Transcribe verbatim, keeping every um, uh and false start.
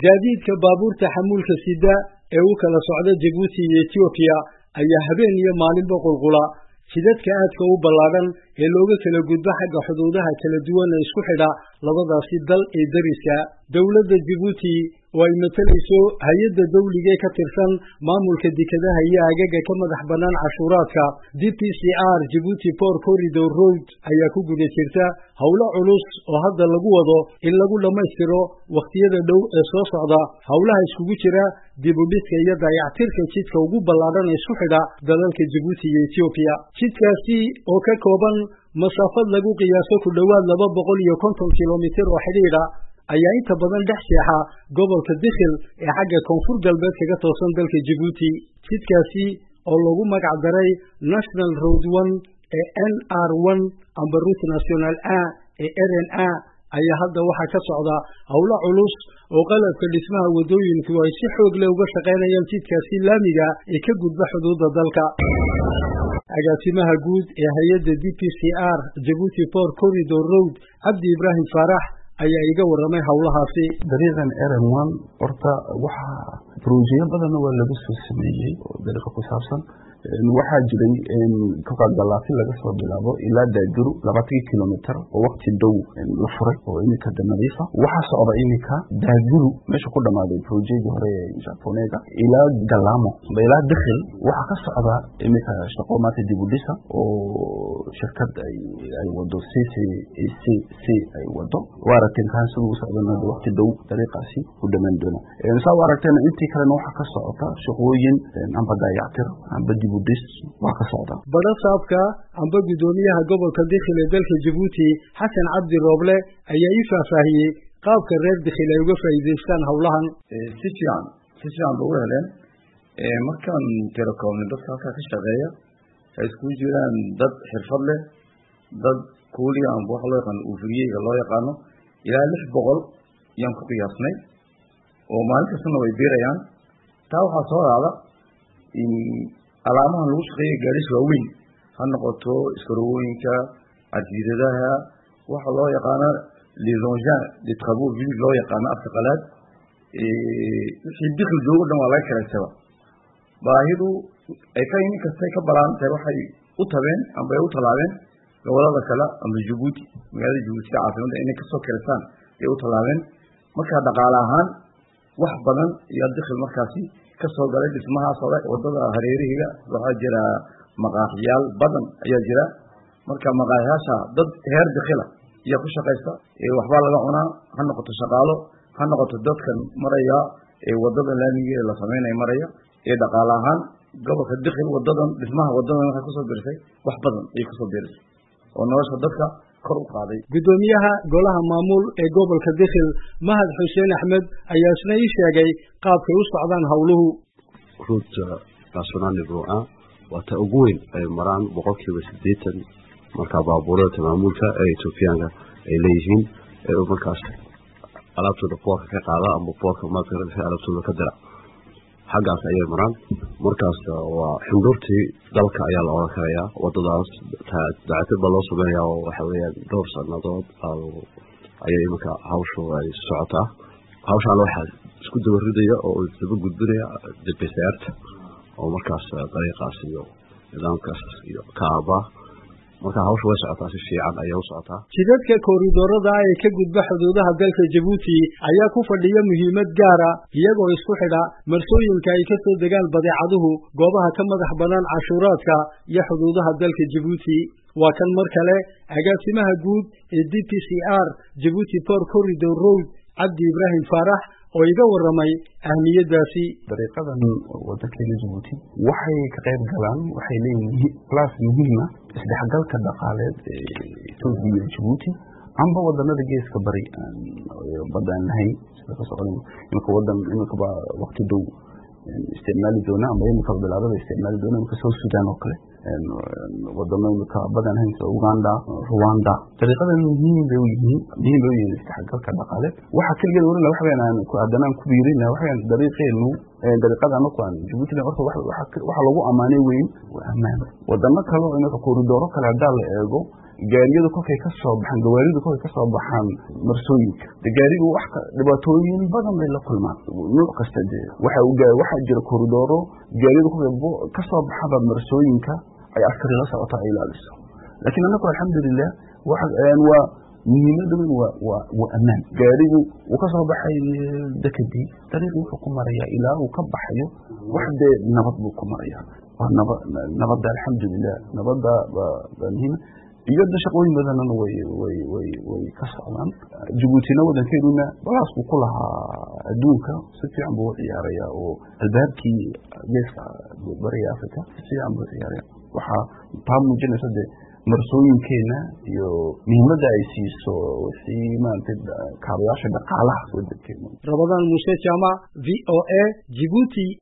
gaadiidka baabuurta xamuulka sida ee u kala socda Djibouti iyo Ethiopia ayaa habeen iyo maalinba qulqula jidadka aadka u ballaaran ee looga kala gudbo xagga xuduudaha kala duwan ee isku xidha labadaasi dal ee dariska. dawladda Djibouti oo ay matalayso hay'adda dawliga ka tirsan maamulka dekedaha iyo agaga ka madax bannaan cashuuraadka D P C R Djibouti Port Corridor Road ayaa ku guda jirta hawlo culus oo hadda lagu wado in lagu dhammaystiro waqtiyada dhow ee soo socda. hawlaha iskugu jira dib u dhiska iyo dayactirka jidka ugu ballaaran ee isku xidha dalalka Djibouti iyo Ethiopia. jidkaasi oo ka kooban masaafad lagu qiyaaso ku dhowaad laba boqol iyo konton kiiloomitir oo xidhiidha ayaa inta badan dhex seexa gobolka Dikhil ee xagga koonfur galbeed kaga toosan dalka Djibouti. jidkaasi oo lagu magac daray National Road one ee N R one amba Route National A ee R N A ayaa hadda waxa ka socda hawlo culus oo qalabka dhismaha wadooyinku ay si xoog leh uga shaqeynayaan jidkaasi laamiga ee ka gudba xuduudda dalka. agaasimaha guud ee hay'adda D P C R Djibouti Port Corridor Road Abdi Ibrahim Farax ayaa iga waramay hawlahaasi. dariiqan R N one horta waxa project badan oo lagu soo sameeyay oo dariiqa ku saabsan waxa jiray in ka qadalaasi laga soo bilaabo ilaa Daaduru labaatan kiiloomitir oo waqti dhow la furay oo imika nadiifa. waxa socda imika Daaduru meesha ku dhamaaday project hore ee Japonega ilaa Galamo ilaa Dikhil waxa ka socda imika shaqo maanta dib u dhisa oo shirkad ay ay wado C C C ay wado waaragteen kan soo socdana waqti dhow dariiqaasi u dhamaan doona. ee soo waaragteen intii kale waxa ka socda shaqooyin amba dayactir amba budis waa ka socda. barasaabka amba gudoomiyaha gobolka Dikhil ee dalka Djibouti Xasan Cabdi Rooble ayaa ii faahfaahiyay qaabka reer Dikhil ay uga faa'iideystaan hawlahan. si fiican si fiican ugu heleen ee markaan telekoomni dadka halka ka shaqeeya ay isku jiraan dad xirfad leh dad kuuliya aan wax loo yaqaan u furiyayga loo yaqaano ilaa lix boqol yaan ku qiyaasnay oo maalin kasta way beerayaan. taa waxa soo raacda in alaamaha lagu shaqeeyo gaarish waaweyn ha noqoto iskarooyinka cadidadaha waxa loo yaqaano les engins de travaux publics loo yaqaano afka qalaad ee si Dikhil joogo dhan waa laga kaleysaba baahidu ay ka in kasta ka balaantay waxay u tabeen amba ay u talaabeen gobolada kale ama Djibouti magaalada Djibouti caafimaadka inay ka soo kaleysaan ay u talaabeen marka dhaqaale ahaan wax badan iyo Dikhil markaasi ka soo galay dhismaha soo wadada hareerihiga waxa jira maqaaxiyaal badan ayaa jira. marka maqaaxiyaasha dad heer Dikhil iyo ku shaqeysta ee waxba laga cunaa ha noqoto shaqaalo ha noqoto dadkan maraya ee wadada laamiga la sameeyay maraya ee dhaqaale ahaan gobolka Dikhil wadadan dhismaha wadadan waxa ku soo birsay wax badan ay ku soo birsay oo nolosha dadka kor u qaaday. gudoomiyaha golaha maamul ee gobolka Dikhil Mahad Xuseen Axmed ayaa isna ii sheegay qaabka u socdaan hawluhu. Route National one waa ta ugu weyn ay maraan boqolkiiba siddeetan marka baabuurta maamulka ee Ethiopia ay leeyihiin ee markaas alaabtooda boorka ka qaada ama boorka marka alaabtooda ka dira xaggaas ayay maraan. markaas waa xindurtii dalka ayaa la oranaya wadadaas dacatib loo sameeyaa oo waxa weeyaan dhowr sanadood ayay imika hawshu ay socotaa. hawshaan waxa isku daba ridaya oo daba gudbinaya D P C R oo markaas dariiqaas iyo nidaamkaas iyo kaaba marka hawshu way socotaa si fiican ayay u socotaa. jidadka kooridoorada ay ka gudba xuduudaha dalka Djibouti ayaa ku fadhiya muhiimad gaar ah iyagoo isku xidha marsooyinka ay ka soo degaan badeecaduhu goobaha ka madax bannaan cashuuraadka iyo xuduudaha dalka Djibouti. waa kan mar kale agaasimaha guud ee D P C R Djibouti Port Corridor Road Abdi Ibrahim Farax oo iga waramay ahmiyadaasi. dariiqadan waddanka Djibouti waxay ka qayb galaan waxay leeyihiin class muhiim ah isdhexgalka dhaqaaleed ee Itoobiya iyo Djibouti amba wadannada geeska bari badan lahayn sida ka socda imika wadan imika ba waqti dhow isticmaali doona ama imika bilaabada isticmaali doona imika South Sudan oo kale wadamada badan haysa Uganda Rwanda. dariiqadan muhiim bay u yihiin muhiim bay u yihiin isdhexgalka dhaqaaleed. waxa kaliya oo la wax weynaan ku adanaan ku biirina waxaan dariiqeenu dariiqadan ku aan Djibouti horta waxa waxa lagu amaanay weyn waa amaan. wadamo kale oo inaka kooridooro kale hadaa la eego gaariyada kolkay ka soo baxaan gawaarida kolkay ka soo baxaan marsooyinka gaarigu wax dhibaatooyin badan bay la kulmaan nooc kasta dee waxa uu gaa waxa jira koridoro gaariyada kolkay ka soo baxaan marsooyinka ay askari la socoto ay ilaaliso laakiin anagu alxamdulillah waxa aan waa muhiimadu waa waa waa amaan gaarigu uu ka soo baxay dekadii dariiq wuxuu ku marayaa ilaa uu ka baxayo waxde nabad buu ku marayaa waa nabad nabad alxamdulillah nabada muhiim iyo shaqooyin badan way way way way ka socdaan Djibouti wadankeeduna balaas ku kulaha adduunka si fiican buu ciyaaraya oo albaabkii geeska bariga Afrika si fiican buu ciyaaraya waxa taamujinaysa de marsooyinkeena iyo muhiimada ay siiso wixii maanta kaabayaasha dhaqaalaha wadankeena Ramadan Muuse Jama V O A Djibouti